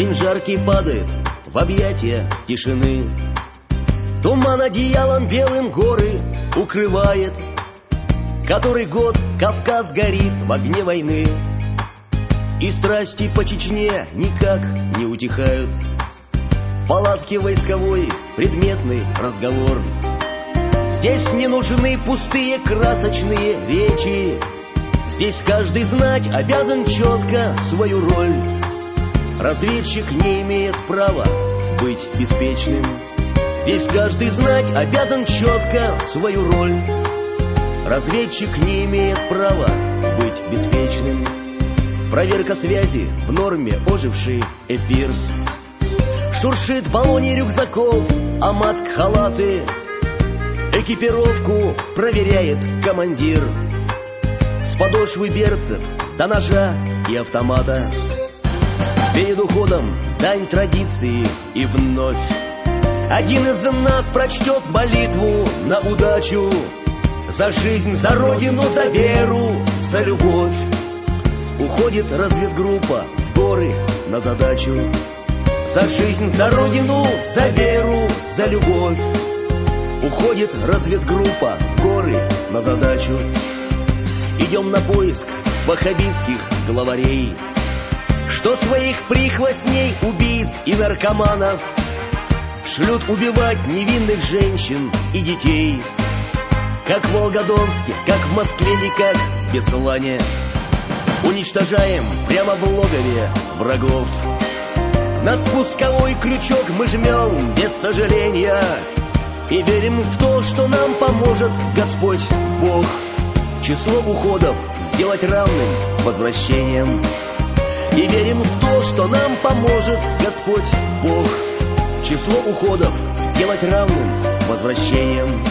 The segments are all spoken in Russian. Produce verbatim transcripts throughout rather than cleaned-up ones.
День жаркий падает в объятия тишины. Туман одеялом белым горы укрывает. Который год Кавказ горит в огне войны. И страсти по Чечне никак не утихают. В палатке войсковой предметный разговор. Здесь не нужны пустые красочные речи. Здесь каждый знать обязан четко свою роль. Разведчик не имеет права быть беспечным. Здесь каждый знать обязан четко свою роль. Разведчик не имеет права быть беспечным. Проверка связи в норме, оживший эфир. Шуршит в баллоне рюкзаков, а маск-халаты. Экипировку проверяет командир. С подошвы берцев до ножа и автомата. Перед уходом дань традиции и вновь один из нас прочтет молитву на удачу. За жизнь, за родину, за веру, за любовь. Уходит разведгруппа в горы на задачу. За жизнь, за родину, за веру, за любовь. Уходит разведгруппа в горы на задачу. Идем на поиск ваххабитских главарей, что своих прихвостней, убийц и наркоманов шлют убивать невинных женщин и детей. Как в Волгодонске, как в Москве или как в Беслане. Уничтожаем прямо в логове врагов. На спусковой крючок мы жмем без сожаления. И верим в то, что нам поможет Господь Бог. Число уходов сделать равным возвращением. И верим в то, что нам поможет Господь Бог. Число уходов сделать равным возвращением.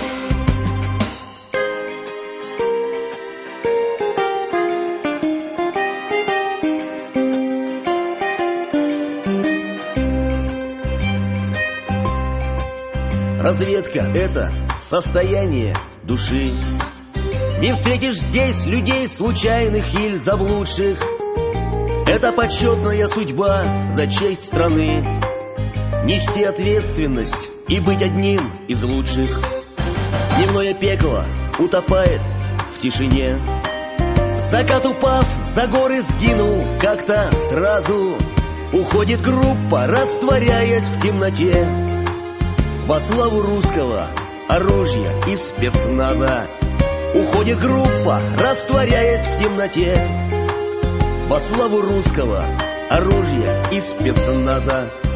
Разведка — это состояние души. Не встретишь здесь людей случайных или заблудших. Это почетная судьба за честь страны. Нести ответственность и быть одним из лучших. Дневное пекло утопает в тишине. Закат, упав за горы, сгинул как-то сразу. Уходит группа, растворяясь в темноте. Во славу русского оружия и спецназа. Уходит группа, растворяясь в темноте. Во славу русского оружия и спецназа.